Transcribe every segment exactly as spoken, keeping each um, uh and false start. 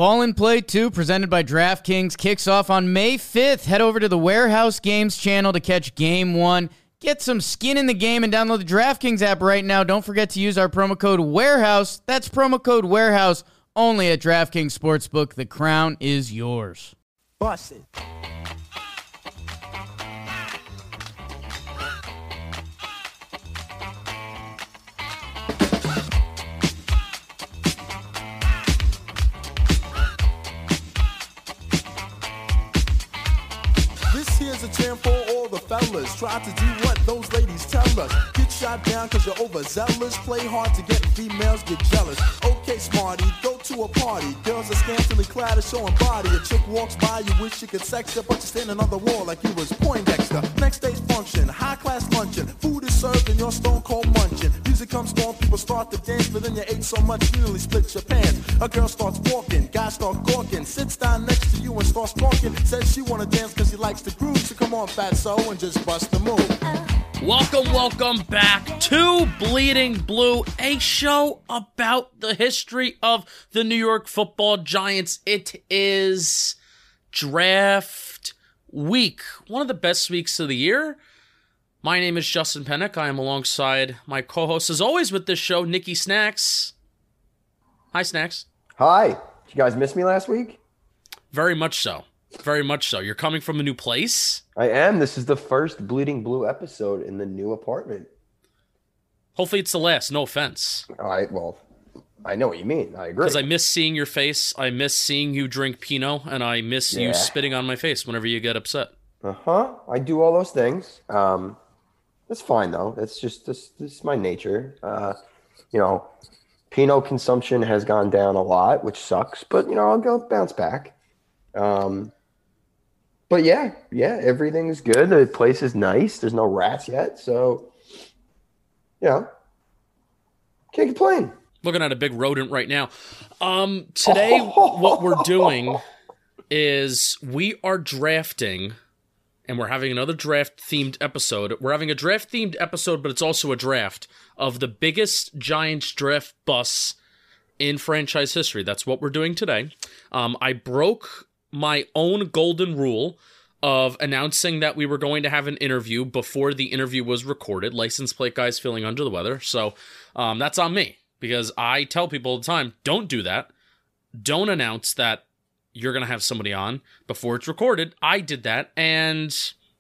Ball and Play two, presented by DraftKings, kicks off on May fifth. Head over to the Warehouse Games channel to catch Game one. Get some skin in the game and download the DraftKings app right now. Don't forget to use our promo code WAREHOUSE. That's promo code WAREHOUSE only at DraftKings Sportsbook. The crown is yours. Bust it. Here's a jam for all the fellas. Try to do what those ladies tell us. Get shot down cause you're overzealous. Play hard to get females, get jealous. Okay, smarty, go to a party. Girls are scantily clad and showing body. A chick walks by, you wish you could sex her, but you're standing on the wall like you was Poindexter. Next day's function, high class luncheon. Food is served and you're stone cold munching. Music comes on, people start to dance, but then you ate so much you nearly split your pants. A girl starts walking, guys start gawking. Sits down next to you and starts talking. Says she wanna dance cause she likes the groove. So come on, fatso, and just bust the move. Welcome, welcome back to Bleeding Blue, a show about the history of the New York Football Giants. It is draft week, one of the best weeks of the year. My name is Justin Pennick. I am alongside my co-host, as always, with this show, Nikki Snacks. Hi, Snacks. Hi. Did you guys miss me last week? Very much so. Very much so. You're coming from a new place? I am. This is the first Bleeding Blue episode in the new apartment. Hopefully it's the last. No offense. All right. Well, I know what you mean. I agree. Because I miss seeing your face. I miss seeing you drink Pinot. And I miss Yeah. you spitting on my face whenever you get upset. Uh-huh. I do all those things. Um, that's fine, though. That's just this, this is my nature. Uh, you know, Pinot consumption has gone down a lot, which sucks. But, you know, I'll go bounce back. Um But yeah, yeah, everything's good. The place is nice. There's no rats yet, so you know, can't complain. Looking at a big rodent right now. Um, today, what we're doing is we are drafting, and we're having another draft-themed episode. We're having a draft-themed episode, but it's also a draft of the biggest Giants draft busts in franchise history. That's what we're doing today. Um, I broke my own golden rule of announcing that we were going to have an interview before the interview was recorded. License plate guy's feeling under the weather. So um, that's on me, because I tell people all the time, don't do that. Don't announce that you're going to have somebody on before it's recorded. I did that, and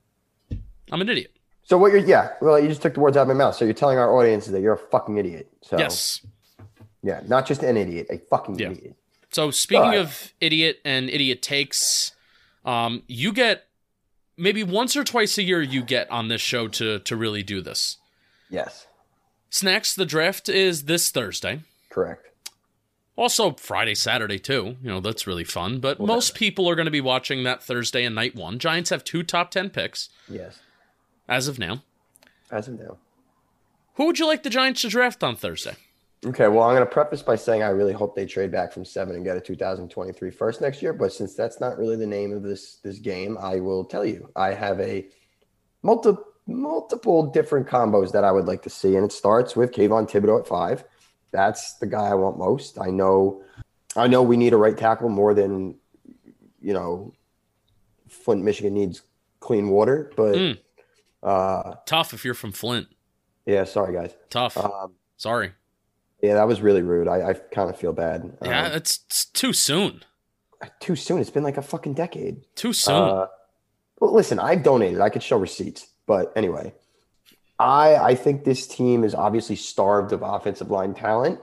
I'm an idiot. So what you're, yeah, well, you just took the words out of my mouth. So you're telling our audience that you're a fucking idiot. So Yes. yeah, not just an idiot, a fucking Yeah. idiot. So speaking All right. of idiot and idiot takes, um, you get maybe once or twice a year you get on this show to to really do this. Yes, Snacks, the draft is this Thursday. correct. Also Friday, Saturday too. You know, that's really fun. But Well, most people are going to be watching that Thursday and night one. Giants have two top ten picks Yes, as of now. as of now. Who would you like the Giants to draft on Thursday? Okay, well, I'm going to preface by saying I really hope they trade back from seven and get a two thousand twenty-three first next year. But since that's not really the name of this this game, I will tell you I have a multi, multiple different combos that I would like to see, and it starts with Kayvon Thibodeau at five. That's the guy I want most. I know, I know we need a right tackle more than you know. Flint, Michigan needs clean water, but Mm. uh, Tough if you're from Flint. yeah, sorry guys. Tough. Um, Sorry. yeah, that was really rude. I, I kind of feel bad. Yeah, Um, it's, it's too soon. too soon. It's been like a fucking decade. Too soon. Uh, well, listen, I've donated. I could show receipts. But anyway, I I think this team is obviously starved of offensive line talent,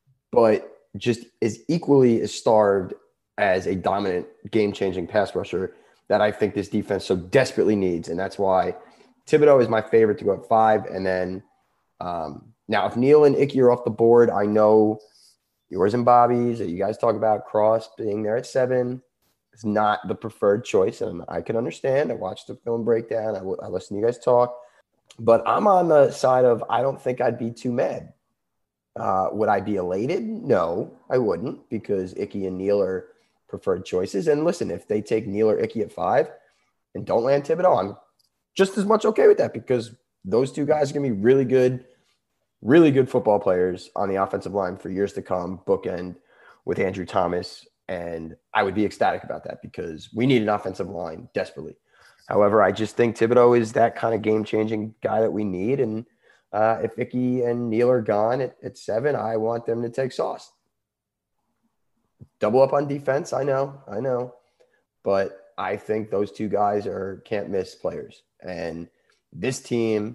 but just is equally as starved as a dominant game-changing pass rusher that I think this defense so desperately needs. And that's why Thibodeau is my favorite to go at five. And then um, now if Neal and Icky are off the board, I know yours and Bobby's that you guys talk about Cross being there at seven. It's not the preferred choice, and I can understand. I watched the film breakdown. I, w- I listened to you guys talk. But I'm on the side of I don't think I'd be too mad. Uh, would I be elated? No, I wouldn't, because Icky and Neal are preferred choices. And listen, if they take Neal or Icky at five and don't land Thibodeau, I'm just as much okay with that, because those two guys are going to be really good, really good football players on the offensive line for years to come, bookend with Andrew Thomas And I would be ecstatic about that because we need an offensive line desperately. However, I just think Thibodeau is that kind of game-changing guy that we need. And uh, if Ickey and Neal are gone at, at seven, I want them to take Sauce. Double up on defense, I know, I know. But I think those two guys are can't-miss players. And this team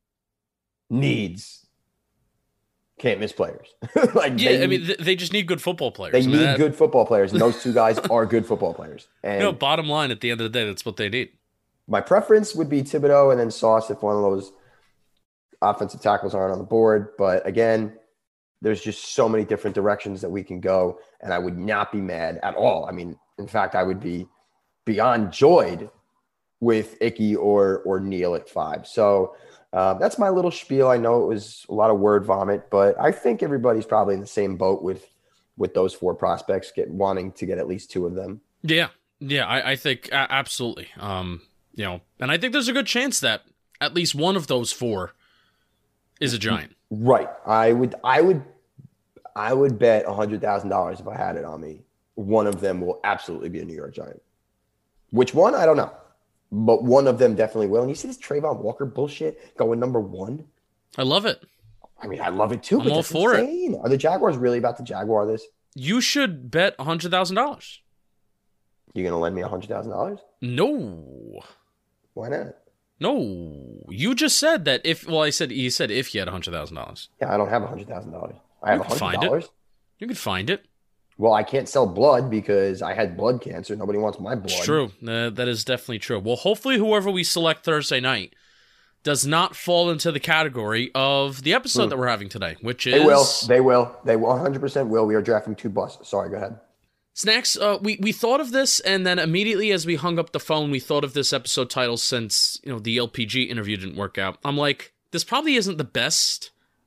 needs can't-miss players. like Yeah, they, I mean, th- they just need good football players. They I mean, need that- good football players, and those two guys are good football players. And No, bottom line, at the end of the day, that's what they need. my preference would be Thibodeau and then Sauce if one of those offensive tackles aren't on the board. But again, there's just so many different directions that we can go, and I would not be mad at all. I mean, in fact, I would be beyond joyed with Ickey or or Neal at five. So uh, that's my little spiel. I know it was a lot of word vomit, but I think everybody's probably in the same boat with with those four prospects, get wanting to get at least two of them. Yeah, yeah, I, I think uh, absolutely. Um, you know, and I think there's a good chance that at least one of those four is a Giant. Right. I would. I would. I would bet a hundred thousand dollars if I had it on me. One of them will absolutely be a New York Giant. Which one? I don't know. But one of them definitely will. And you see this Trayvon Walker bullshit going number one? I love it. I mean, I love it too. I'm but all that's for it. insane. Are the Jaguars really about to Jaguar this? You should bet a hundred thousand dollars. You gonna lend me a hundred thousand dollars? No, Why not? no. You just said that if. Well, I said you said if you had a hundred thousand dollars. Yeah, I don't have a hundred thousand dollars. I have You a can hundred find it. dollars. You could find it. Well, I can't sell blood because I had blood cancer. Nobody wants my blood. It's true. Uh, that is definitely true. Well, hopefully, whoever we select Thursday night does not fall into the category of the episode Hmm. that we're having today, which is They will. They will. They one hundred percent will. We are drafting two busts. Sorry, go ahead. Snacks. Uh, we we thought of this, and then immediately as we hung up the phone, we thought of this episode title since you know the L P G interview didn't work out. I'm like, this probably isn't the best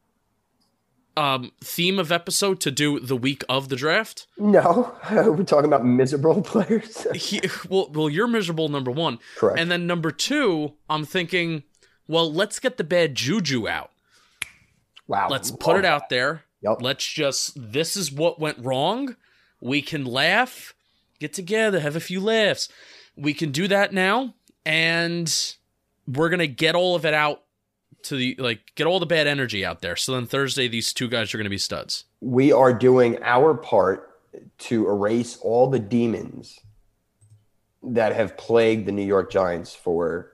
um, theme of episode to do the week of the draft. No, we're talking about miserable players. He, well, well, you're miserable, number one. Correct. And then number two, I'm thinking, well, let's get the bad juju out. Wow. Let's put it out there. Yep. Let's just, this is what went wrong. We can laugh, get together, have a few laughs. We can do that now, and we're going to get all of it out to the, like, get all the bad energy out there. So then Thursday, these two guys are going to be studs. We are doing our part to erase all the demons that have plagued the New York Giants for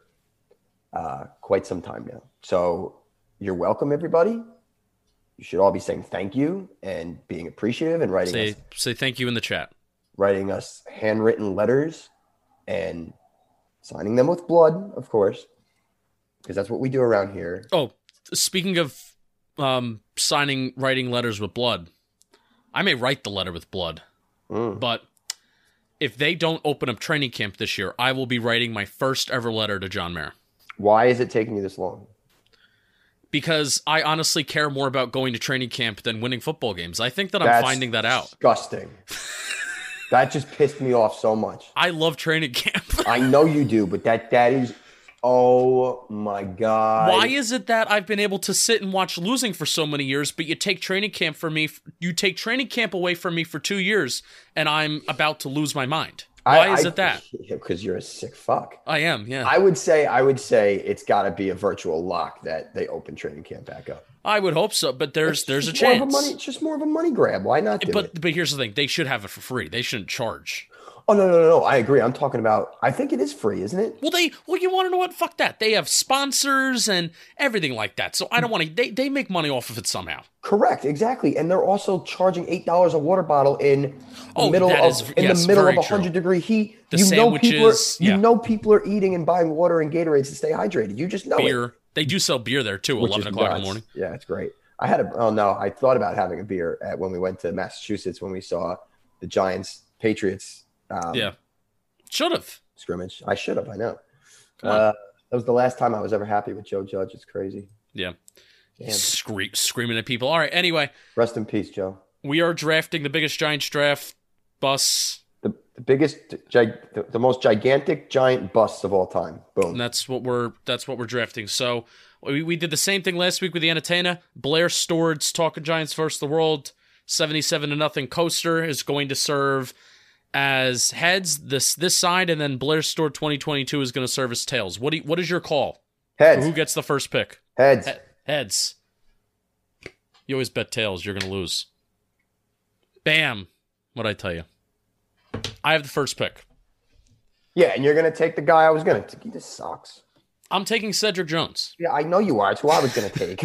uh, quite some time now. So you're welcome, everybody. You should all be saying thank you and being appreciative and writing Say, us, say thank you in the chat. writing us handwritten letters and signing them with blood, of course, because that's what we do around here. Oh, speaking of um, signing, writing letters with blood, I may write the letter with blood, Mm. but if they don't open up training camp this year, I will be writing my first ever letter to John Mayer. Why is it taking you this long? Because I honestly care more about going to training camp than winning football games. I think that I'm That's finding that out. Disgusting. That just pissed me off so much. I love training camp. I know you do, but that that is, oh my God. Why is it that I've been able to sit and watch losing for so many years, but you take training camp for me, you take training camp away from me for two years, and I'm about to lose my mind? Why I- is I- it that? Because you're a sick fuck. I am, yeah. I would say, I would say it's got to be a virtual lock that they open training camp back up. I would hope so, but there's It's there's a just more of chance. money, it's just more of a money grab. Why not do it? But but here's the thing: they should have it for free. They shouldn't charge. Oh no, no, no, no! I agree. I'm talking about. I think it is free, isn't it? Well, they well, you want to know what? Fuck that. They have sponsors and everything like that. So I don't want to. They they make money off of it somehow. Correct, exactly. And they're also charging eight dollars a water bottle in the Oh, middle that of is- in yes, the middle of very a true. hundred degree heat. The you know people are, sandwiches, you yeah. know people are eating and buying water and Gatorades to stay hydrated. You just know it. Beer. They do sell beer there too. Which Eleven is o'clock in nuts. the morning. Yeah, it's great. I had a oh no, I thought about having a beer at when we went to Massachusetts when we saw the Giants Patriots um, Yeah, should have. scrimmage. I should have. I know. Come on. Uh, that was the last time I was ever happy with Joe Judge. It's crazy. Yeah, Damn. Scream, screaming at people. All right. Anyway, Rest in peace, Joe. we are drafting the biggest Giants draft bus. The, the biggest, gig, the, the most gigantic giant busts of all time. Boom. And that's what we're that's what we're drafting. So we, we did the same thing last week with the entertainer. Blair Stewart's Talking Giants versus the World seventy-seven to nothing coaster is going to serve as heads this this side, and then Blair Store twenty twenty-two is going to serve as tails. What do you, what is your call? Heads. Who gets the first pick? Heads. He- heads. You always bet tails. You're going to lose. Bam. What'd I tell you? I have the first pick. Yeah, and you're going to take the guy I was going to take. He just sucks. I'm taking Cedric Jones. Yeah, I know you are. It's who I was going to take.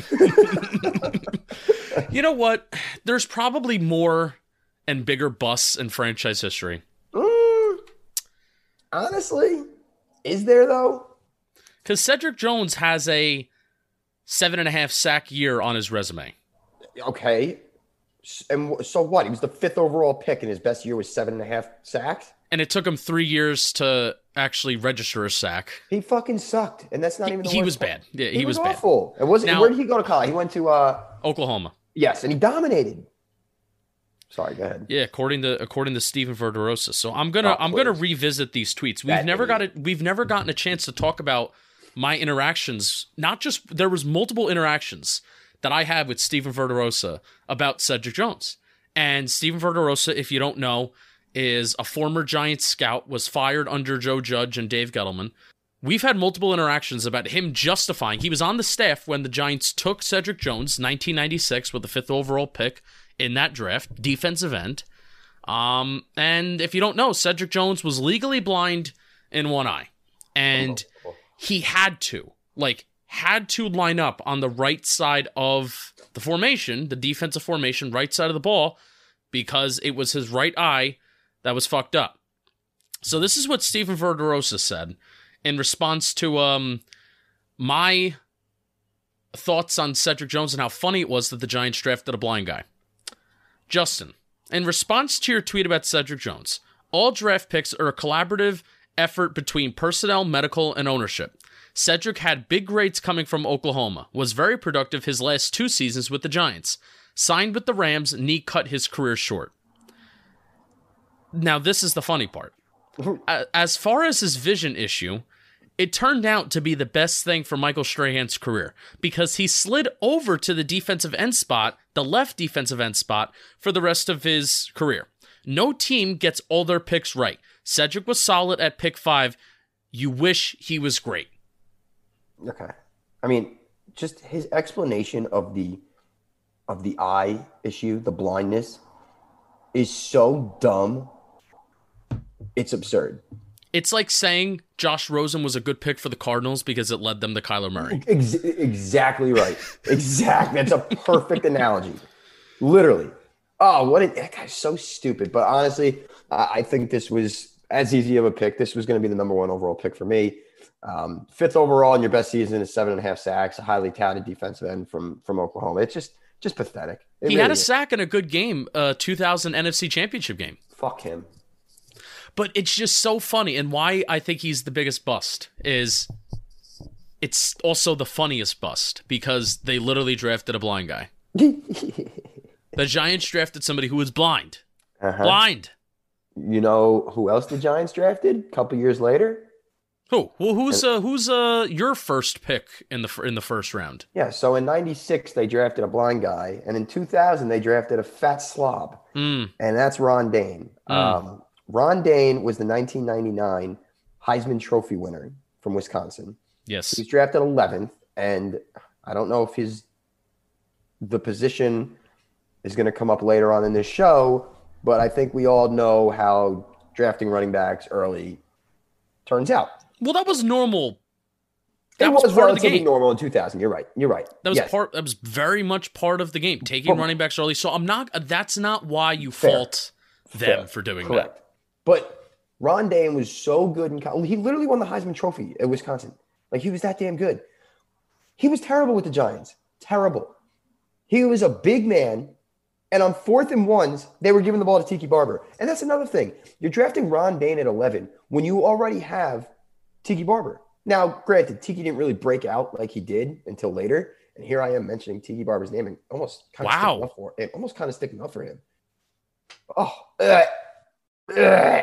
You know what? There's probably more and bigger busts in franchise history. Mm, honestly, is there though? Because Cedric Jones has a seven and a half sack year on his resume. Okay. And so what? He was the fifth overall pick, and his best year was seven and a half sacks? And it took him three years to actually register a sack. He fucking sucked, and that's not even the He worst was part. bad. Yeah, he, he was, was bad. awful. And was Now- where did he go to college? He went to uh Oklahoma. yes, and he dominated. Sorry, go ahead. Yeah, according to according to Steven Verderosa. So I'm gonna Oh, I'm gonna please. revisit these tweets. We've That never got idiot. it. We've never gotten a chance to talk about my interactions. Not just there was multiple interactions that I had with Steven Verderosa about Cedric Jones. And Steven Verderosa, if you don't know, is a former Giants scout, was fired under Joe Judge and Dave Gettleman. We've had multiple interactions about him justifying. He was on the staff when the Giants took Cedric Jones, nineteen ninety-six, with the fifth overall pick in that draft, defensive end. Um, and if you don't know, Cedric Jones was legally blind in one eye. And he had to, like, had to line up on the right side of the formation, the defensive formation, right side of the ball, because it was his right eye that was fucked up. So this is what Steven Verderosa said in response to um my thoughts on Cedric Jones and how funny it was that the Giants drafted a blind guy. Justin, in response to your tweet about Cedric Jones, all draft picks are a collaborative effort between personnel, medical, and ownership. Cedric had big grades coming from Oklahoma, was very productive his last two seasons with the Giants. Signed with the Rams, knee cut his career short. Now, this is the funny part. As far as his vision issue, it turned out to be the best thing for Michael Strahan's career because he slid over to the defensive end spot, the left defensive end spot, for the rest of his career. No team gets all their picks right. Cedric was solid at pick five. You wish he was great. Okay. I mean, just his explanation of the of the eye issue, the blindness, is so dumb. It's absurd. It's like saying Josh Rosen was a good pick for the Cardinals because it led them to Kyler Murray. Ex- exactly right. Exactly. That's a perfect analogy. Literally. Oh, what a, that guy's so stupid. But honestly, I, I think this was as easy of a pick. This was going to be the number one overall pick for me. Um, fifth overall in your best season is seven and a half sacks, a highly touted defensive end from from Oklahoma. It's just just pathetic. It he really had a is. sack in a good game, uh, two thousand N F C Championship game. Fuck him. But it's just so funny, and why I think he's the biggest bust is it's also the funniest bust because they literally drafted a blind guy. The Giants drafted somebody who was blind. Uh-huh. Blind. You know who else the Giants drafted a couple years later? Who? Well, who's uh, who's uh your first pick in the fir- in the first round? Yeah, so in ninety-six, they drafted a blind guy, and in two thousand, they drafted a fat slob, Mm. and that's Ron Dane. Mm. Um, Ron Dane was the nineteen ninety-nine Heisman Trophy winner from Wisconsin. Yes. He was drafted eleventh, and I don't know if his the position is going to come up later on in this show, but I think we all know how drafting running backs early turns out. Well, that was normal. That It was, was, part of the relatively game. normal in two thousand. You're right. You're right. That was Yes. part. That was very much part of the game. Taking Well, running backs early. So I'm not. That's not why you Fair. fault them Fair. for doing Correct. But Ron Dane was so good in college. He literally won the Heisman Trophy at Wisconsin. Like, he was that damn good. He was terrible with the Giants. Terrible. He was a big man, and on fourth and ones, they were giving the ball to Tiki Barber. And that's another thing. You're drafting Ron Dane at eleven when you already have Tiki Barber. Now, granted, Tiki didn't really break out like he did until later. And here I am mentioning Tiki Barber's name and almost kind of Wow. sticking up for it. Almost kind of sticking up for him. Oh, uh, uh,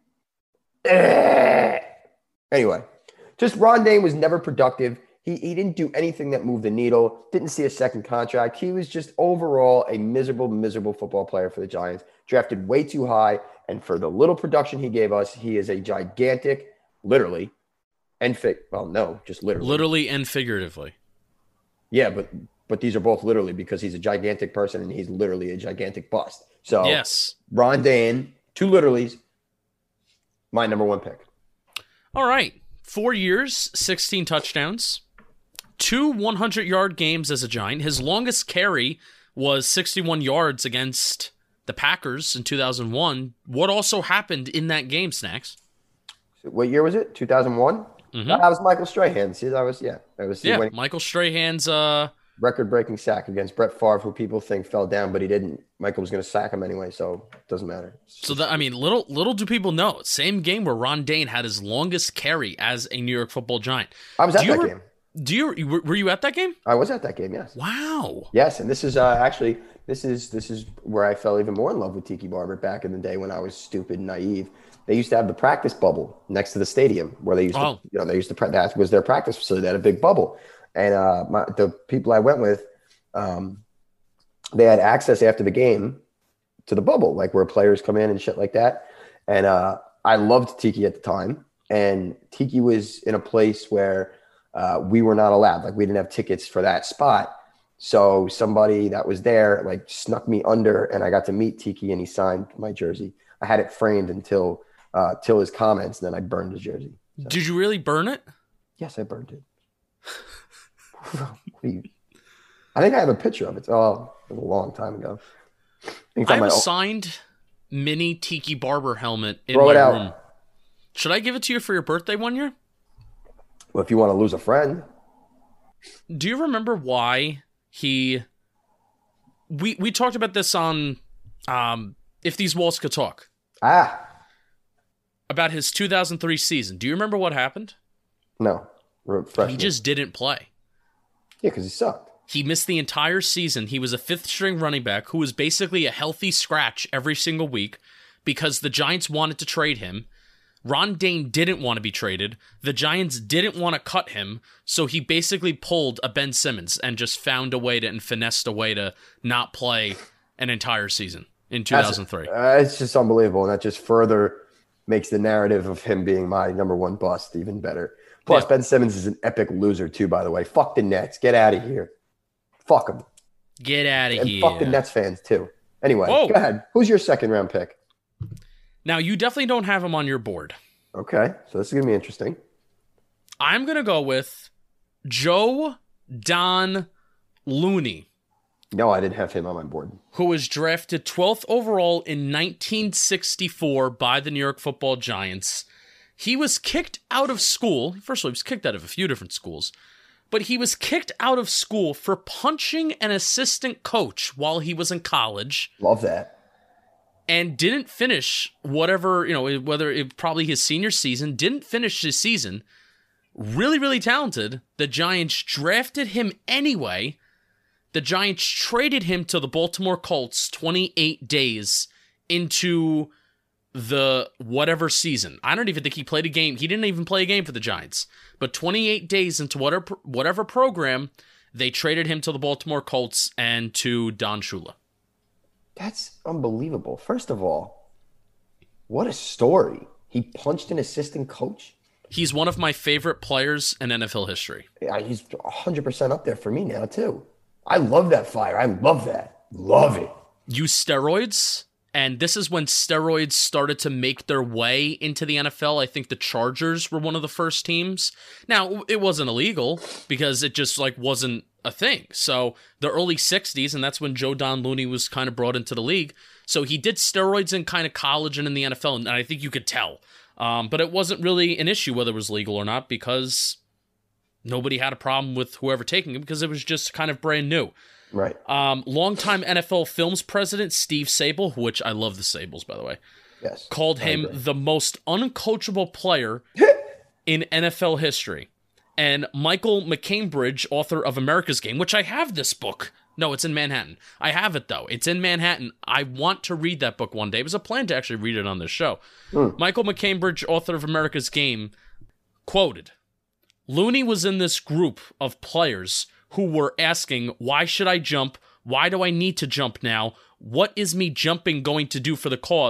uh. Anyway, just Ron Dane was never productive. He, he didn't do anything that moved the needle, didn't see a second contract. He was just overall a miserable, miserable football player for the Giants. Drafted way too high. And for the little production he gave us, he is a gigantic, literally, and fig. Well, no, just literally. Literally and figuratively. Yeah, but but these are both literally because he's a gigantic person and he's literally a gigantic bust. So yes, Ron Dayne, two literallys, my number one pick. All right. Four years, sixteen touchdowns, two hundred-yard games as a Giant. His longest carry was sixty-one yards against the Packers in two thousand one. What also happened in that game, Snacks? What year was it? two thousand one? Mm-hmm. That was Michael Strahan. See, that was, yeah. That was yeah, Michael Strahan's uh, record-breaking sack against Brett Favre, who people think fell down, but he didn't. Michael was going to sack him anyway, so it doesn't matter. So, that, I mean, little little do people know, same game where Ron Dayne had his longest carry as a New York Football Giant. I was at do that re- game. Do you were you at that game? I was at that game, yes. Wow. Yes, and this is uh, actually this is this is where I fell even more in love with Tiki Barber back in the day when I was stupid and naive. They used to have the practice bubble next to the stadium where they used to, oh. you know, they used to that was their practice facility. They had a big bubble, and uh, my, the people I went with, um, they had access after the game to the bubble, like where players come in and shit like that. And uh, I loved Tiki at the time, and Tiki was in a place where uh, we were not allowed, like we didn't have tickets for that spot. So somebody that was there like snuck me under, and I got to meet Tiki, and he signed my jersey. I had it framed until. Uh, till his comments, and then I burned his jersey. So. Did you really burn it? Yes, I burned it. you, I think I have a picture of it. Oh, it was a long time ago. I, I have my, a signed mini Tiki Barber helmet in throw my it out. room. Should I give it to you for your birthday one year? Well, if you want to lose a friend. Do you remember why he... We, we talked about this on um, If These Walls Could Talk. Ah. About his two thousand three season. Do you remember what happened? No. Refresh he me. just didn't play. Yeah, because he sucked. He missed the entire season. He was a fifth-string running back who was basically a healthy scratch every single week because the Giants wanted to trade him. Ron Dayne didn't want to be traded. The Giants didn't want to cut him, so he basically pulled a Ben Simmons and just found a way to and finessed a way to not play an entire season in two thousand three. Uh, it's just unbelievable, and that just further makes the narrative of him being my number one bust even better. Plus, yeah. Ben Simmons is an epic loser, too, by the way. Fuck the Nets. Get out of here. Fuck them. Get out of and here. Fuck the Nets fans, too. Anyway, Whoa. Go ahead. Who's your second round pick? Now, you definitely don't have him on your board. Okay, so this is going to be interesting. I'm going to go with Joe Don Looney. No, I didn't have him on my board. Who was drafted twelfth overall in nineteen sixty-four by the New York Football Giants. He was kicked out of school. First of all, he was kicked out of a few different schools. But he was kicked out of school for punching an assistant coach while he was in college. Love that. And didn't finish whatever, you know, whether it probably his senior season, didn't finish his season. Really, really talented. The Giants drafted him anyway. The Giants traded him to the Baltimore Colts twenty-eight days into the whatever season. I don't even think he played a game. He didn't even play a game for the Giants. But twenty-eight days into whatever whatever program, they traded him to the Baltimore Colts and to Don Shula. That's unbelievable. First of all, what a story. He punched an assistant coach? He's one of my favorite players in N F L history. Yeah, he's one hundred percent up there for me now, too. I love that fire. I love that. Love it. Use steroids, and this is when steroids started to make their way into the N F L. I think the Chargers were one of the first teams. Now, it wasn't illegal because it just like wasn't a thing. So the early sixties, and that's when Joe Don Looney was kind of brought into the league. So he did steroids in kind of college and in the N F L, and I think you could tell. Um, but it wasn't really an issue whether it was legal or not because nobody had a problem with whoever taking it because it was just kind of brand new. Right. Um, longtime N F L Films president Steve Sable, which I love the Sables, by the way, yes, called I him agree. the most uncoachable player in N F L history. And Michael McCambridge, author of America's Game, which I have this book. No, it's in Manhattan. I have it, though. It's in Manhattan. I want to read that book one day. It was a plan to actually read it on this show. Mm. Michael McCambridge, author of America's Game, quoted, Looney was in this group of players who were asking, why should I jump? Why do I need to jump now? What is me jumping going to do for the cause?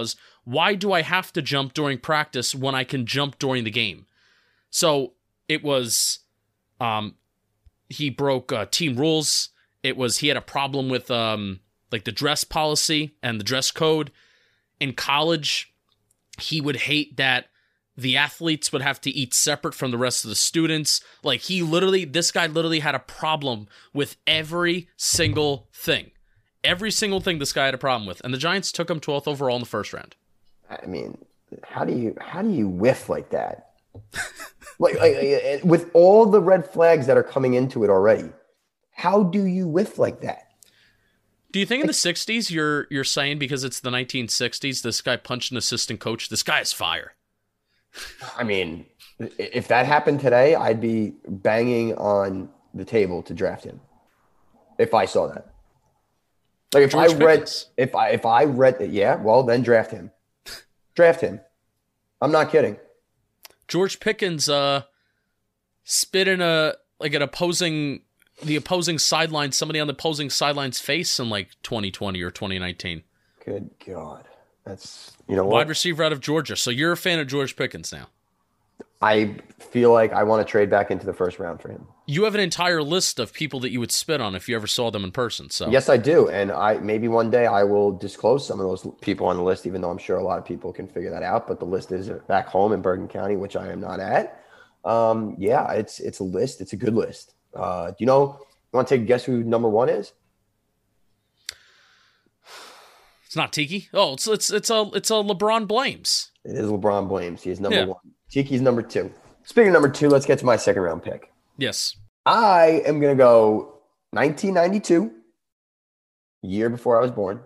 Why do I have to jump during practice when I can jump during the game? So it was, um, he broke uh, team rules. It was, he had a problem with um, like the dress policy and the dress code. In college, he would hate that the athletes would have to eat separate from the rest of the students. Like he literally, this guy literally had a problem with every single thing. Every single thing this guy had a problem with. And the Giants took him twelfth overall in the first round. I mean, how do you how do you whiff like that? like, like with all the red flags that are coming into it already, how do you whiff like that? Do you think in the sixties you're you're saying because it's the nineteen sixties, this guy punched an assistant coach, this guy is fire? I mean, if that happened today, I'd be banging on the table to draft him. If I saw that. Like if George I read Pickens. if I if I read it, yeah, well then draft him. Draft him. I'm not kidding. George Pickens uh spit in a like an opposing the opposing sideline, somebody on the opposing sideline's face in like twenty twenty or twenty nineteen. Good God. That's, you know what? Wide receiver out of Georgia. So you're a fan of George Pickens now. I feel like I want to trade back into the first round for him. You have an entire list of people that you would spit on if you ever saw them in person. So yes, I do. And I maybe one day I will disclose some of those people on the list, even though I'm sure a lot of people can figure that out. But the list is back home in Bergen County, which I am not at. Um, yeah, it's it's a list. It's a good list. Uh, do you know, you want to take a guess who number one is? It's not Tiki. Oh, it's it's it's a it's a LeBron Blames. It is LeBron Blames. He is number Yeah. one. Tiki's number two. Speaking of number two, let's get to my second round pick. Yes. I am going to go nineteen ninety-two, year before I was born.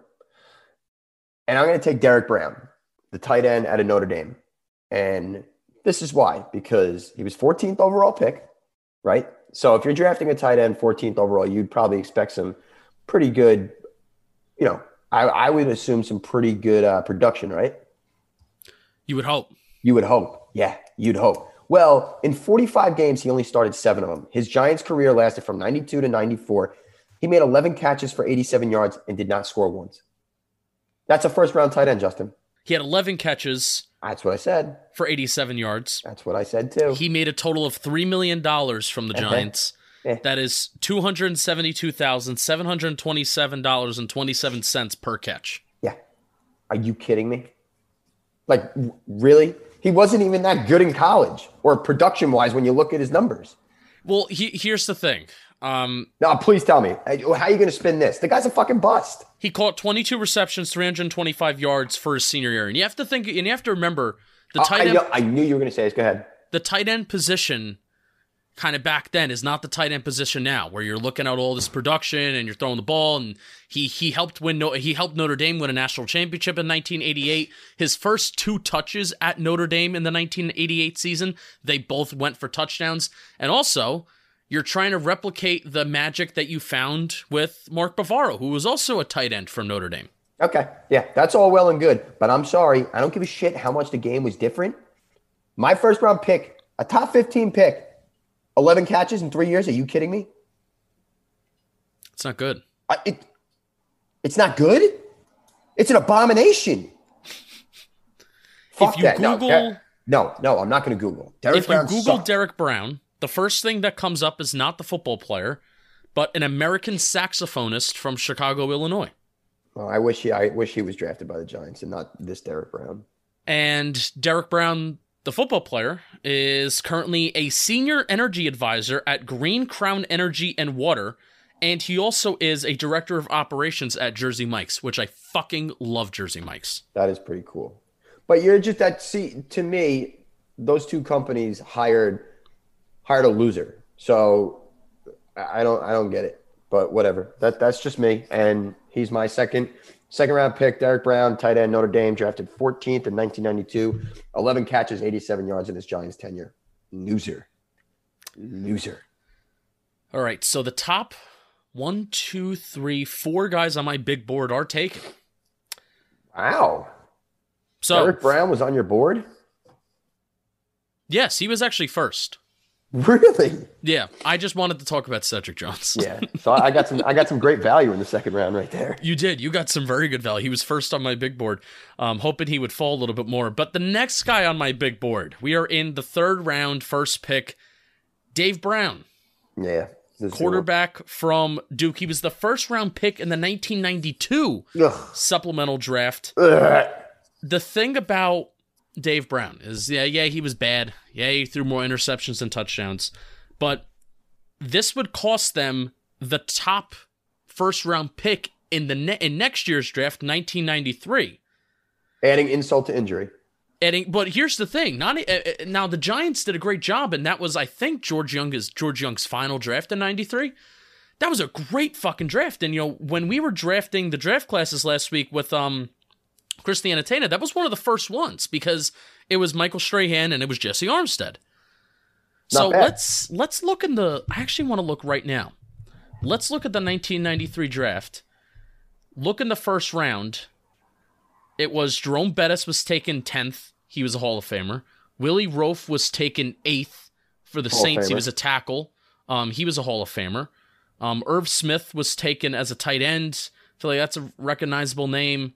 And I'm going to take Derek Brown, the tight end out of Notre Dame. And this is why, because he was fourteenth overall pick, right? So if you're drafting a tight end fourteenth overall, you'd probably expect some pretty good, you know, I, I would assume some pretty good uh, production, right? You would hope. You would hope. Yeah, you'd hope. Well, in forty-five games, he only started seven of them. His Giants career lasted from ninety-two to ninety-four. He made eleven catches for eighty-seven yards and did not score once. That's a first-round tight end, Justin. He had eleven catches. That's what I said. For eighty-seven yards. That's what I said, too. He made a total of three million dollars from the Giants. Eh. That is two hundred seventy-two thousand seven hundred twenty-seven dollars and twenty-seven cents per catch. Yeah. Are you kidding me? Like, really? He wasn't even that good in college or production-wise when you look at his numbers. Well, he, here's the thing. Um, no, please tell me. How are you going to spin this? The guy's a fucking bust. He caught twenty-two receptions, three hundred twenty-five yards for his senior year. And you have to think, and you have to remember the Uh, tight I, end. know, I knew you were going to say this. Go ahead. The tight end position kind of back then is not the tight end position now, where you're looking at all this production and you're throwing the ball. And he he helped win. He helped Notre Dame win a national championship in nineteen eighty-eight. His first two touches at Notre Dame in the nineteen eighty-eight season, they both went for touchdowns. And also, you're trying to replicate the magic that you found with Mark Bavaro, who was also a tight end from Notre Dame. Okay. Yeah, that's all well and good. But I'm sorry. I don't give a shit how much the game was different. My first round pick, a top fifteen pick, eleven catches in three years. Are you kidding me? It's not good. I, it, it's not good? It's an abomination. Fuck if you that. Google, no, Der- no, no, I'm not going to Google. Derek if Brown you Google sucked. Derek Brown, the first thing that comes up is not the football player, but an American saxophonist from Chicago, Illinois. Well, I wish he, I wish he was drafted by the Giants and not this Derek Brown. And Derek Brown, the football player, is currently a senior energy advisor at Green Crown Energy and Water, and he also is a director of operations at Jersey Mike's, which I fucking love Jersey Mike's. That is pretty cool. But you're just that. See, to me, those two companies hired hired a loser. So I don't I don't get it. But whatever. That that's just me. And he's my second second round pick. Derek Brown, tight end, Notre Dame, drafted fourteenth in nineteen ninety-two. eleven catches, eighty-seven yards in his Giants tenure. Loser. Loser. All right, so the top one, two, three, four guys on my big board are taken. Wow. So Derek Brown was on your board? yes, he was actually first. Really? Yeah, I just wanted to talk about Cedric Jones. Yeah. So I got some I got some great value in the second round right there. You did. You got some very good value. He was first on my big board, um, hoping he would fall a little bit more. But the next guy on my big board, we are in the third round, first pick, Dave Brown. Yeah. Quarterback from Duke. He was the first round pick in the nineteen ninety-two Ugh. supplemental draft. Ugh. The thing about Dave Brown is, yeah, yeah, he was bad. Yeah, he threw more interceptions than touchdowns. But this would cost them the top first round pick in the ne- in next year's draft, nineteen ninety-three. Adding insult to injury. Adding, but here's the thing. Not uh, now, the Giants did a great job, and that was, I think, George Young's George Young's final draft in ninety-three. That was a great fucking draft. And you know, when we were drafting the draft classes last week with um. Christiana Tana, that was one of the first ones because it was Michael Strahan and it was Jesse Armstead. So let's let's look in the. I actually want to look right now. Let's look at the nineteen ninety-three draft. Look in the first round. It was Jerome Bettis was taken tenth. He was a Hall of Famer. Willie Roaf was taken eighth for the Hall Saints. He was a tackle. Um, he was a Hall of Famer. Um, Irv Smith was taken as a tight end. I feel like that's a recognizable name.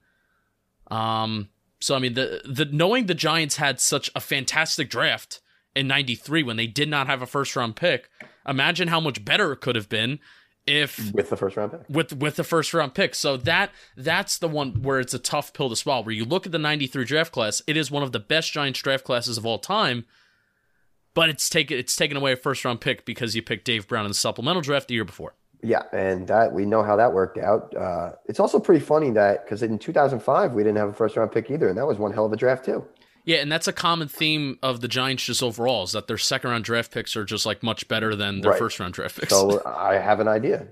Um, so I mean, the the knowing the Giants had such a fantastic draft in ninety-three when they did not have a first round pick, imagine how much better it could have been if with the first round pick. With with the first round pick. So that that's the one where it's a tough pill to swallow. Where you look at the ninety-three draft class, it is one of the best Giants draft classes of all time, but it's taken it's taken away a first round pick because you picked Dave Brown in the supplemental draft the year before. Yeah, and that we know how that worked out. Uh, it's also pretty funny that because in two thousand five we didn't have a first round pick either, and that was one hell of a draft too. Yeah, and that's a common theme of the Giants just overall is that their second round draft picks are just like much better than their right. first round draft picks. So I have an idea.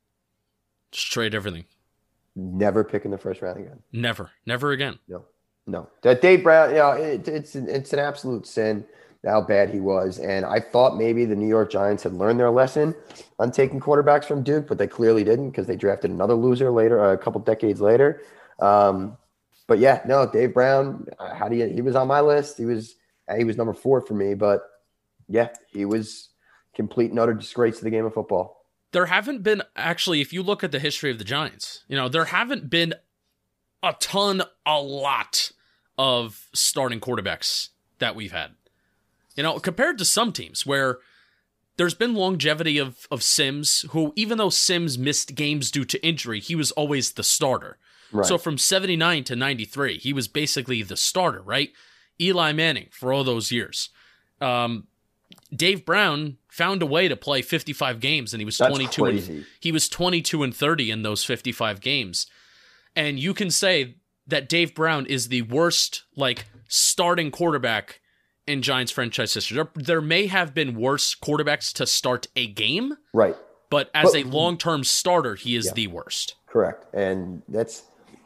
Just trade everything. Never pick in the first round again. Never, never again. No, no. That Dave Brown, you know, it, it's it's an absolute sin how bad he was. And I thought maybe the New York Giants had learned their lesson on taking quarterbacks from Duke, but they clearly didn't because they drafted another loser later, a couple decades later. Um, but yeah, no, Dave Brown, how do you, he was on my list. He was, he was number four for me, but yeah, he was complete and utter disgrace to the game of football. There haven't been actually, if you look at the history of the Giants, you know, there haven't been a ton, a lot of starting quarterbacks that we've had. You know, compared to some teams where there's been longevity of, of Sims, who even though Sims missed games due to injury, he was always the starter. Right. So from seventy-nine to ninety-three, he was basically the starter, right? Eli Manning for all those years. Um, Dave Brown found a way to play fifty-five games, and he was That's twenty-two. crazy. And, he was twenty-two and thirty in those fifty-five games, and you can say that Dave Brown is the worst, like, starting quarterback in Giants franchise history. There, there may have been worse quarterbacks to start a game, right? But as but, a long-term starter, he is yeah, the worst. Correct, and that's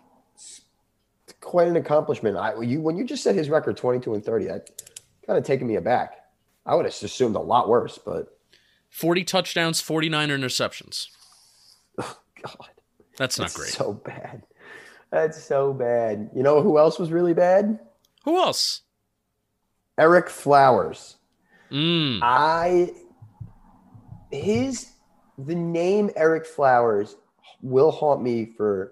quite an accomplishment. I you when you just said his record twenty-two and thirty, that kind of taken me aback. I would have assumed a lot worse, but forty touchdowns, forty-nine interceptions. Oh God, that's not that's great. So bad. That's so bad. You know who else was really bad? Who else? Eric Flowers. Mm. I his the name Eric Flowers will haunt me for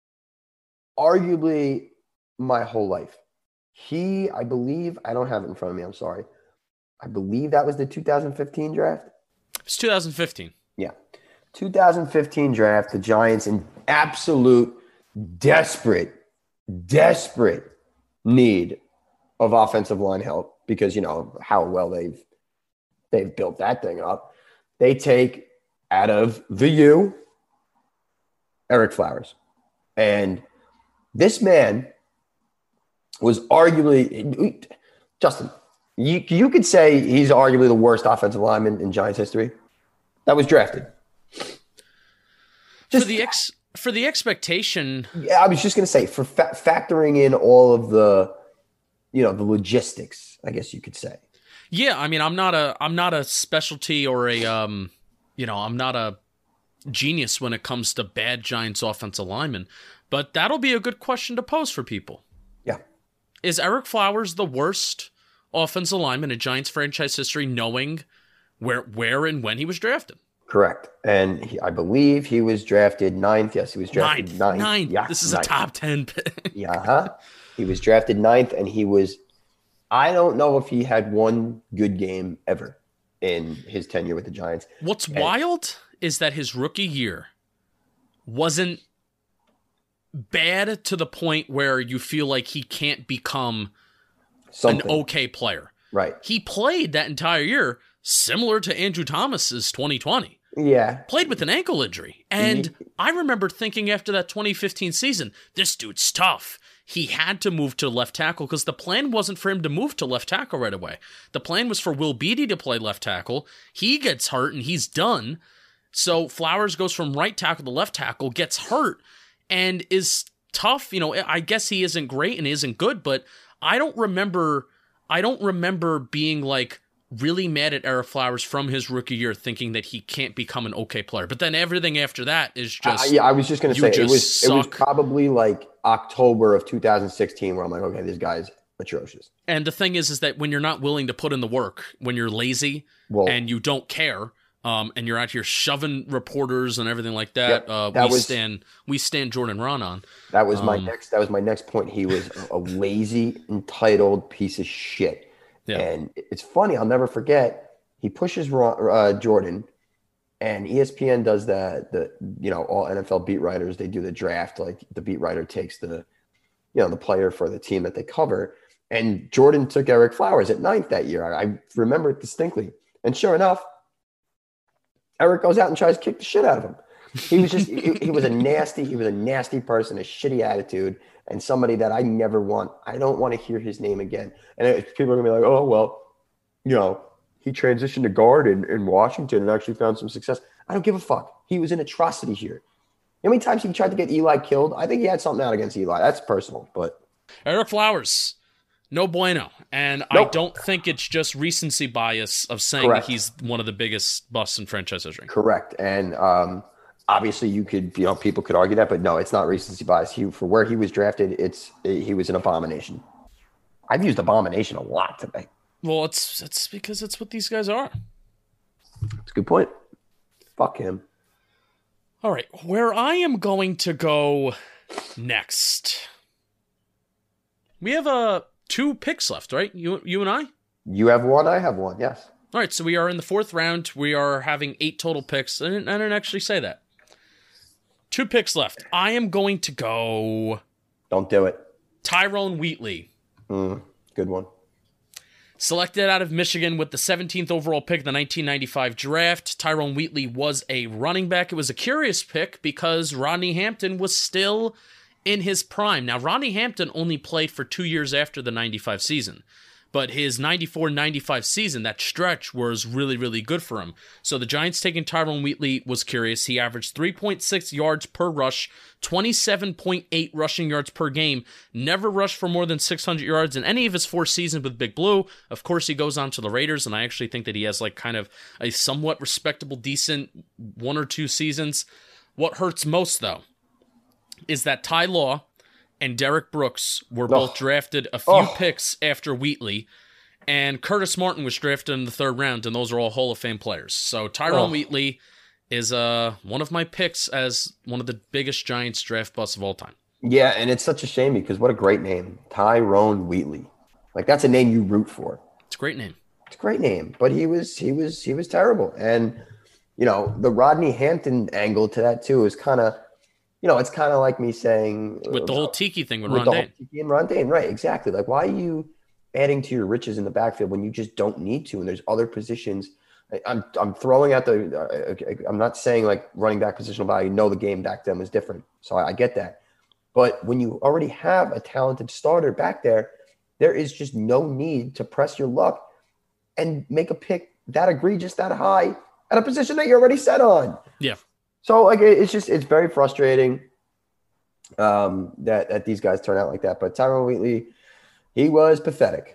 arguably my whole life. He, I believe, I don't have it in front of me. I'm sorry. I believe that was the two thousand fifteen draft. It's two thousand fifteen. Yeah. two thousand fifteen draft, the Giants in absolute desperate, desperate need of offensive line help because, you know, how well they've they've built that thing up. They take out of the U, Eric Flowers. And this man was arguably – Justin, you, you could say he's arguably the worst offensive lineman in Giants history. That was drafted. Just, for the ex, for the expectation – Yeah, I was just going to say, for fa- factoring in all of the – you know, the logistics, I guess you could say. Yeah, I mean, I'm not a I'm not a specialty or a um, you know, I'm not a genius when it comes to bad Giants offensive linemen, but that'll be a good question to pose for people. Yeah. Is Eric Flowers the worst offensive lineman in Giants franchise history, knowing where where and when he was drafted. Correct. And he, I believe he was drafted ninth. Yes, he was drafted Ninth. ninth. Ninth. Yeah, this is ninth. a top ten pick. Yeah, uh-huh. He was drafted ninth, and he was, I don't know if he had one good game ever in his tenure with the Giants. What's and, wild is that his rookie year wasn't bad to the point where you feel like he can't become something. an okay player. Right. He played that entire year similar to Andrew Thomas's twenty twenty. Yeah. Played with an ankle injury. And He- I remember thinking after that twenty fifteen season, this dude's tough. He had to move to left tackle because the plan wasn't for him to move to left tackle right away. The plan was for Will Beatty to play left tackle. He gets hurt and he's done. So Flowers goes from right tackle to left tackle, gets hurt, and is tough. You know, I guess he isn't great and isn't good, but I don't remember I don't remember being like really mad at Ereck Flowers from his rookie year thinking that he can't become an okay player. But then everything after that is just Uh, yeah, I was just going to you say it just was it was suck. probably like October of two thousand sixteen where I'm like, okay, this guy's atrocious. And the thing is, is that when you're not willing to put in the work, when you're lazy Well, and you don't care, um, and you're out here shoving reporters and everything like that, Yep, uh, that we was- stand we stand Jordan Ron on. that was my um, next that was my next point. He was a, a lazy, entitled piece of shit. Yeah. And it's funny, I'll never forget. He pushes Ron, uh, Jordan, and E S P N does that. The you know all N F L beat writers, they do the draft. Like the beat writer takes the you know the player for the team that they cover. And Jordan took Ereck Flowers at ninth that year. I, I remember it distinctly. And sure enough, Ereck goes out and tries to kick the shit out of him. He was just he, he was a nasty he was a nasty person, a shitty attitude, and somebody that I never want. I don't want to hear his name again. And it, people are gonna be like, oh well, you know. He transitioned to guard in, in Washington and actually found some success. I don't give a fuck. He was an atrocity here. How many times he tried to get Eli killed? I think he had something out against Eli. That's personal, but Ereck Flowers, no bueno. And I Nope. don't think it's just recency bias of saying Correct. that he's one of the biggest busts in franchise history. correct. And um, obviously, you could, you know, people could argue that, but no, it's not recency bias. He for where he was drafted, it's he was an abomination. I've used abomination a lot today. Well, it's it's because it's what these guys are. That's a good point. Fuck him. All right, where I am going to go next. We have uh, two picks left, right? You you and I? You have one. I have one. Yes. All right, so we are in the fourth round. We are having eight total picks. I didn't, I didn't actually say that. Two picks left. I am going to go Don't do it. Tyrone Wheatley. Mm, good one. Selected out of Michigan with the seventeenth overall pick of the nineteen ninety-five draft, Tyrone Wheatley was a running back. It was a curious pick because Rodney Hampton was still in his prime. Now, Rodney Hampton only played for two years after the ninety-five season, but his ninety-four ninety-five season, that stretch, was really, really good for him. So the Giants taking Tyrone Wheatley was curious. He averaged three point six yards per rush, twenty-seven point eight rushing yards per game, never rushed for more than six hundred yards in any of his four seasons with Big Blue. Of course, he goes on to the Raiders, and I actually think that he has like kind of a somewhat respectable, decent one or two seasons. What hurts most, though, is that Ty Law and Derek Brooks were both Oh. drafted a few Oh. picks after Wheatley, and Curtis Martin was drafted in the third round, and those are all Hall of Fame players. So Tyrone Oh. Wheatley is uh, one of my picks as one of the biggest Giants draft busts of all time. Yeah, and it's such a shame because what a great name, Tyrone Wheatley. Like that's a name you root for. It's a great name. It's a great name, but he was he was he was terrible. And you know the Rodney Hampton angle to that too is kind of, you know, it's kind of like me saying With the whole Tiki thing with, with Ron the whole Dane. Tiki and Ron Dane, right? Exactly. Like why are you adding to your riches in the backfield when you just don't need to? And there's other positions. I- I'm I'm throwing out the. Uh, I'm not saying like running back positional value. No, the game back then was different, so I, I get that. But when you already have a talented starter back there, there is just no need to press your luck and make a pick that egregious, that high at a position that you're already set on. Yeah. So like it- it's just it's very frustrating um, that that these guys turn out like that. But Tyrone Wheatley, he was pathetic,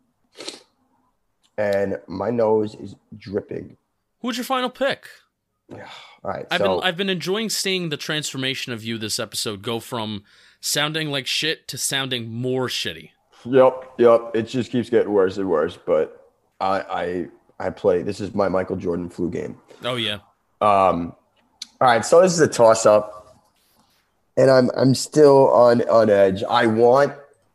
and my nose is dripping. Who's your final pick? All right, I've so been I've been enjoying seeing the transformation of you this episode go from sounding like shit to sounding more shitty. yep, yep, it just keeps getting worse and worse. But I, I I play. This is my Michael Jordan flu game. Oh yeah. Um, all right, so this is a toss-up, and I'm I'm still on on edge. I want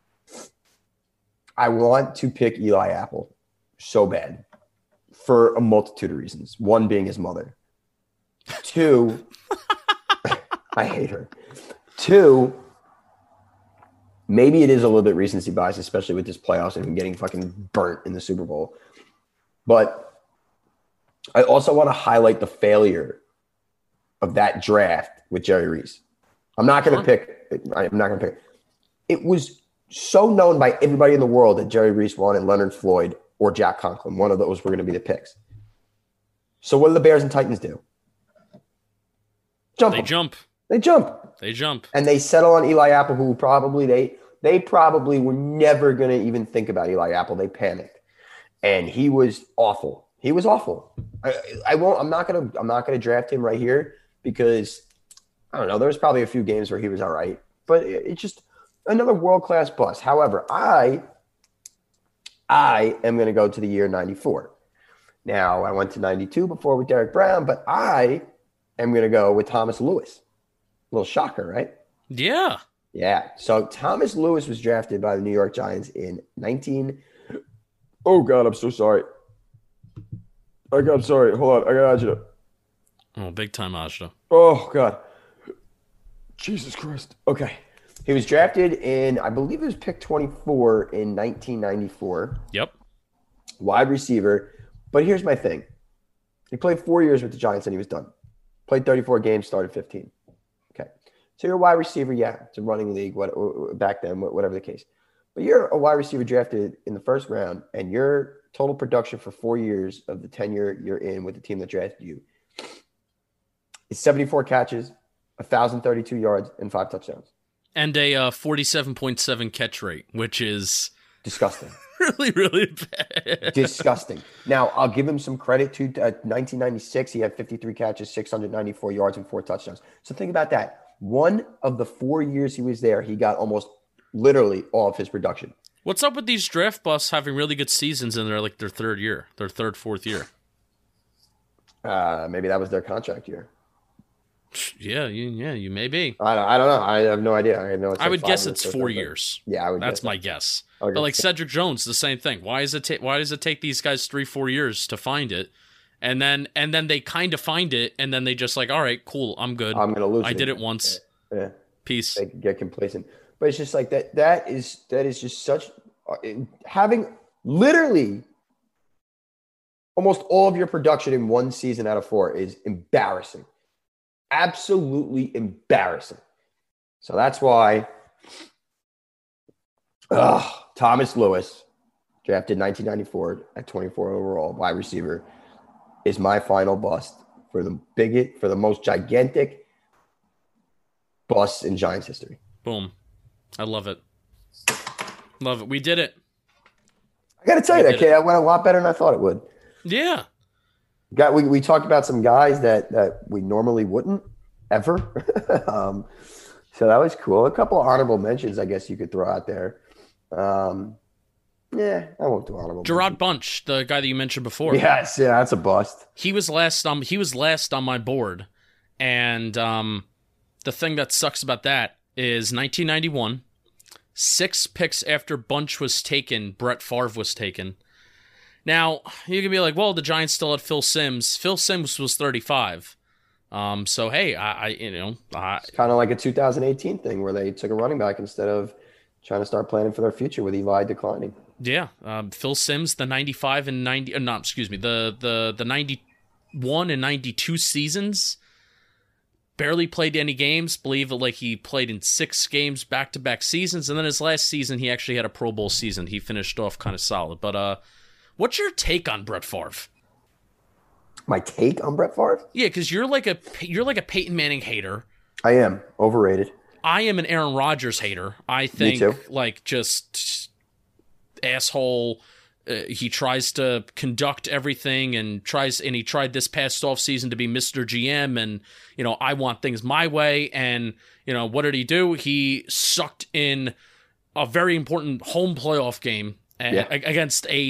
I want to pick Eli Apple so bad for a multitude of reasons. One being his mother. Two, I hate her. Two, maybe it is a little bit recency bias, especially with this playoffs and him getting fucking burnt in the Super Bowl. But I also want to highlight the failure of that draft with Jerry Reese. I'm not going to pick. I'm not going to pick. It was so known by everybody in the world that Jerry Reese wanted Leonard Floyd or Jack Conklin. One of those were going to be the picks. So what do the Bears and Titans do? Jump. They them. jump. They jump. They jump. And they settle on Eli Apple, who probably they they probably were never going to even think about Eli Apple. They panicked, and he was awful. He was awful. I, I won't. I'm not gonna. I'm not gonna draft him right here because I don't know. There was probably a few games where he was all right, but it, it's just another world class bust. However, I I am gonna go to the year ninety-four. Now I went to ninety-two before with Derek Brown, but I am gonna go with Thomas Lewis. A little shocker, right? Yeah. Yeah. So Thomas Lewis was drafted by the New York Giants in nineteen. Oh God, I'm so sorry. I got, I'm sorry. Hold on. I got Ajita. Oh, big time Ajita. Oh, God. Jesus Christ. Okay. He was drafted in, I believe it was pick twenty-four in nineteen ninety-four. Yep. Wide receiver. But here's my thing. He played four years with the Giants and he was done. Played thirty-four games, started fifteen. Okay. So you're a wide receiver. Yeah. It's a running league what, back then, whatever the case. But you're a wide receiver drafted in the first round, and your total production for four years of the tenure you're in with the team that drafted you is seventy-four catches, one thousand thirty-two yards, and five touchdowns. And a uh, forty-seven point seven catch rate, which is disgusting. really, really bad. Disgusting. Now, I'll give him some credit to uh, nineteen ninety-six. He had fifty-three catches, six hundred ninety-four yards, and four touchdowns. So think about that. One of the four years he was there, he got almost literally all of his production. What's up with these draft busts having really good seasons in their like their third year, their third, fourth year? Uh, maybe that was their contract year. Yeah, you, yeah, you may be. I don't, I don't know. I have no idea. I know. It's I like would guess years it's or four something. years. Yeah, I would. That's guess my that. guess. Okay. But like Cedric Jones, the same thing. Why is it? Ta- why does it take these guys three, four years to find it, and then and then they kind of find it, and then they just like, all right, cool, I'm good. I'm gonna lose. I it did again. it once. Yeah. yeah. Peace. They get complacent, but it's just like that. That is that is just such having literally almost all of your production in one season out of four is embarrassing. Absolutely embarrassing. So that's why ugh, Thomas Lewis, drafted nineteen ninety-four at twenty-four overall, wide receiver, is my final bust for the biggest, for the most gigantic bust in Giants history. Boom. I love it. Love it. We did it. I got to tell you, that kid, that went a lot better than I thought it would. Yeah. Got we, we talked about some guys that, that we normally wouldn't ever. um, so that was cool. A couple of honorable mentions, I guess you could throw out there. Um, yeah, I won't do honorable. Gerard mentions. Bunch, the guy that you mentioned before. Yes, yeah, that's a bust. He was last on. He was last on my board, and um, the thing that sucks about that is nineteen ninety-one, six picks after Bunch was taken, Brett Favre was taken. Now, you can be like, well, the Giants still had Phil Simms. Phil Simms was thirty-five. Um, so, hey, I, I you know. I, It's kind of like a two thousand eighteen thing where they took a running back instead of trying to start planning for their future with Eli declining. Yeah. Um, Phil Simms, the ninety-five and ninety, uh, no, excuse me, the, the, the ninety-one and ninety-two seasons, barely played any games. Believe it, like he played in six games back-to-back seasons. And then his last season, he actually had a Pro Bowl season. He finished off kind of solid. But, uh, what's your take on Brett Favre? My take on Brett Favre? Yeah, because you're like a you're like a Peyton Manning hater. I am overrated. I am an Aaron Rodgers hater. I think too. like just asshole. Uh, he tries to conduct everything and tries and he tried this past offseason to be Mister G M and you know I want things my way and you know what did he do? He sucked in a very important home playoff game Yeah. a- against a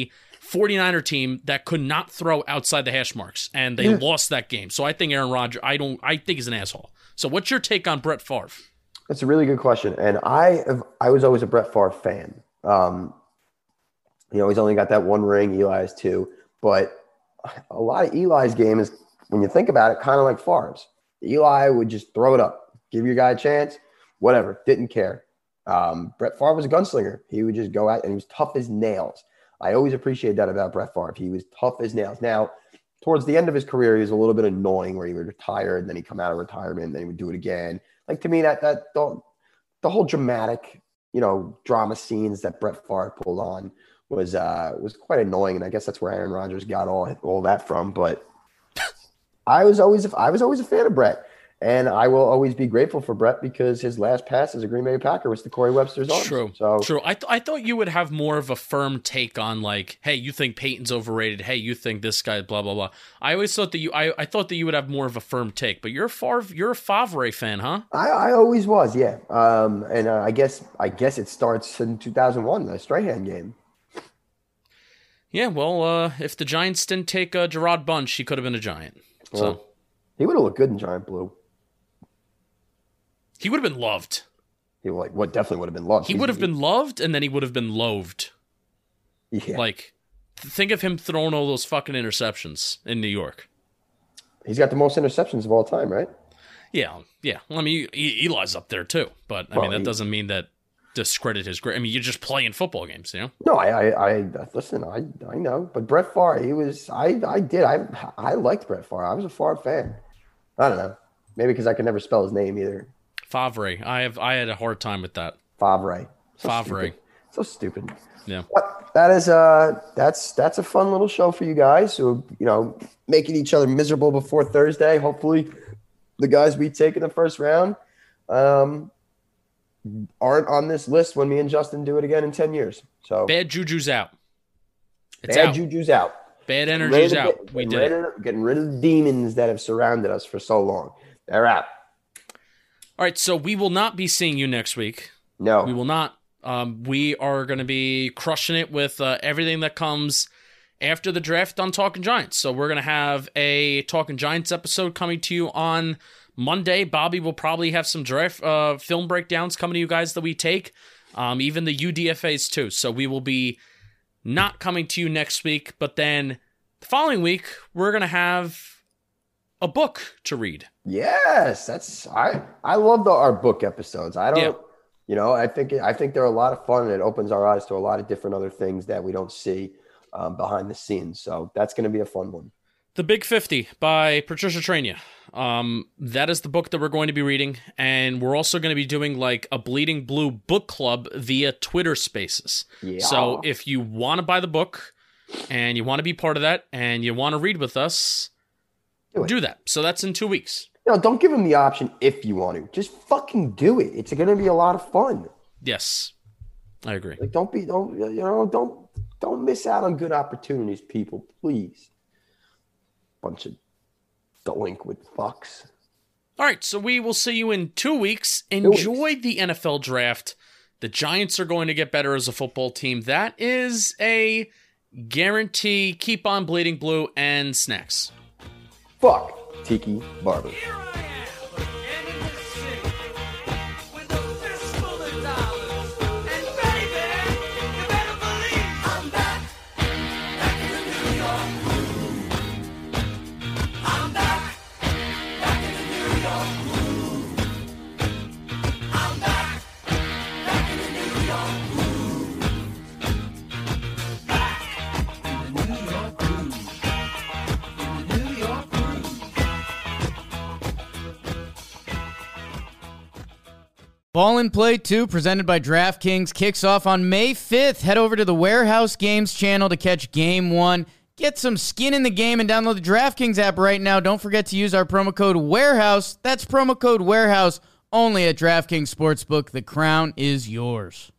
forty-niner team that could not throw outside the hash marks, and they Yeah. lost that game. So I think Aaron Rodgers, I don't, I think he's an asshole. So what's your take on Brett Favre? That's a really good question. And I have, I was always a Brett Favre fan. Um, you know, he's only got that one ring. Eli has two. But a lot of Eli's game is, when you think about it, kind of like Favre's. Eli would just throw it up, give your guy a chance, whatever, didn't care. Um, Brett Favre was a gunslinger. He would just go out, and he was tough as nails. I always appreciate that about Brett Favre. He was tough as nails. Now, towards the end of his career, he was a little bit annoying, where he would retire, and then he'd come out of retirement, and then he would do it again. Like, to me, that that the, the whole dramatic, you know, drama scenes that Brett Favre pulled on was uh, was quite annoying, and I guess that's where Aaron Rodgers got all all that from. But I was always I was always a fan of Brett, and I will always be grateful for Brett, because his last pass as a Green Bay Packer was to Corey Webster's arms. True, so true. I th- I thought you would have more of a firm take on, like, hey, you think Peyton's overrated? Hey, you think this guy, blah blah blah. I always thought that you I, I thought that you would have more of a firm take, but you're a Favre, you're a Favre fan, huh? I, I always was, yeah. Um, and uh, I guess I guess it starts in two thousand one, the Strahan game. Yeah, well, uh, if the Giants didn't take uh, Gerard Bunch, he could have been a Giant. So Well, he would have looked good in giant blue. he would have been loved. He would, like what definitely would have been loved. He He's- would have been loved, and then he would have been loathed. Yeah. Like, think of him throwing all those fucking interceptions in New York. He's got the most interceptions of all time, right? Yeah, yeah. Well, I mean, E- Eli's up there too, but I Well, mean that he- doesn't mean that discredit his great. I mean, you're just playing football games, you know. No, I, I, I listen. I, I know, but Brett Favre, he was. I, I did. I, I liked Brett Favre. I was a Favre fan. I don't know. Maybe because I could never spell his name either. Favre. I have. I had a hard time with that. Favre. So Favre. Stupid. So stupid. Yeah. But that is uh that's that's a fun little show for you guys. So, you know, making each other miserable before Thursday. Hopefully the guys we take in the first round um aren't on this list when me and Justin do it again in ten years. So Bad juju's out. It's bad out. juju's out. Bad Ready energy's to out. get- We getting did rid it. of- Getting rid of the demons that have surrounded us for so long. They're out. All right. So we will not be seeing you next week. No. We will not. Um, we are going to be crushing it with uh, everything that comes after the draft on Talking Giants. So we're going to have a Talking Giants episode coming to you on Monday. Bobby will probably have some draft uh, film breakdowns coming to you guys that we take, um, even the U D F As too. So we will be not coming to you next week, but then the following week, we're going to have a book to read. Yes, that's I I love the our book episodes. I don't Yeah. you know, I think I think they're a lot of fun, and it opens our eyes to a lot of different other things that we don't see um, behind the scenes. So that's going to be a fun one. The Big fifty by Patricia Trania. Um, that is the book that we're going to be reading, and we're also going to be doing like a Bleeding Blue book club via Twitter Spaces. Yeah. So if you want to buy the book and you want to be part of that and you want to read with us, Do it. do that. So that's in two weeks. No, don't give them the option if you want to. Just fucking do it. It's going to be a lot of fun. Yes, I agree. Like, don't be, don't you know, don't don't miss out on good opportunities, people. Please, bunch of delinquent fucks. All right, so we will see you in two weeks. Enjoy the N F L draft. The Giants are going to get better as a football team. That is a guarantee. Keep on bleeding blue and snacks. Fuck Tiki Barber. Here I am, in the city, with a fistful of dollars. And baby, you better believe I'm back, back in the New York groove. I'm back, back in the New York groove. I'm back, back in the New York groove. Back in the New York groove. In the New York groove. Ball and Play two, presented by DraftKings, kicks off on May fifth. Head over to the Warehouse Games channel to catch Game one. Get some skin in the game and download the DraftKings app right now. Don't forget to use our promo code WAREHOUSE. That's promo code WAREHOUSE only at DraftKings Sportsbook. The crown is yours.